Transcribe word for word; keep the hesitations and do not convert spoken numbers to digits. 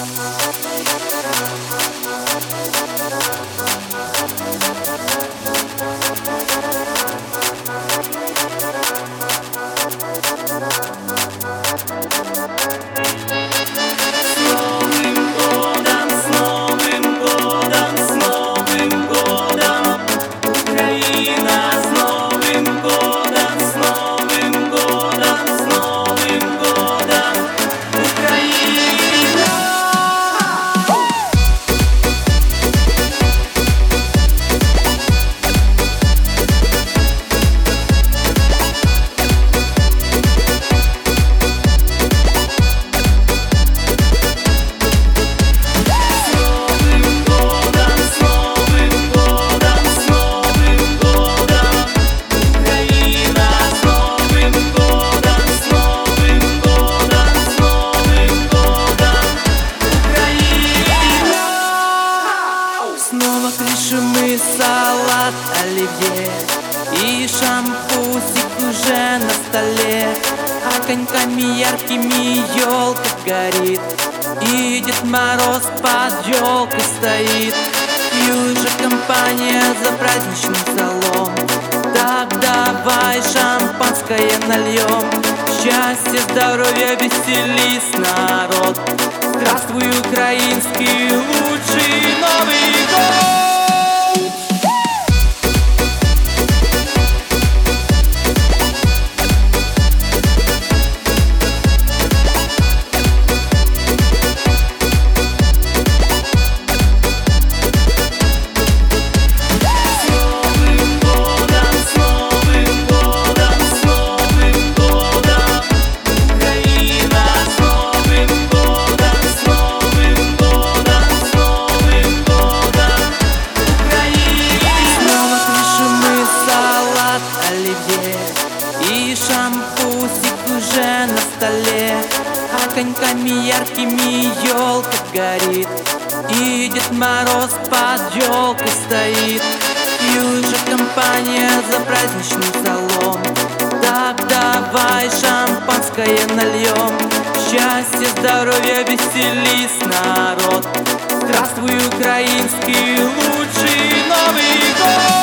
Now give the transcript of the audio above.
Крышеный салат оливье и шампусик уже на столе, огоньками яркими елка горит, и Дед Мороз под елкой стоит. И уже компания за праздничным столом. Так давай шампанское нальем. Счастье, здоровье, веселись, народ. Здравствуй, украинский лучший Новый год! И шампусик уже на столе, огоньками яркими елка горит, и Дед Мороз под елкой стоит. И уже компания за праздничным столом. Так давай шампанское нальем. Счастье, здоровье, веселись, народ. Здравствуй, украинский лучший Новый год!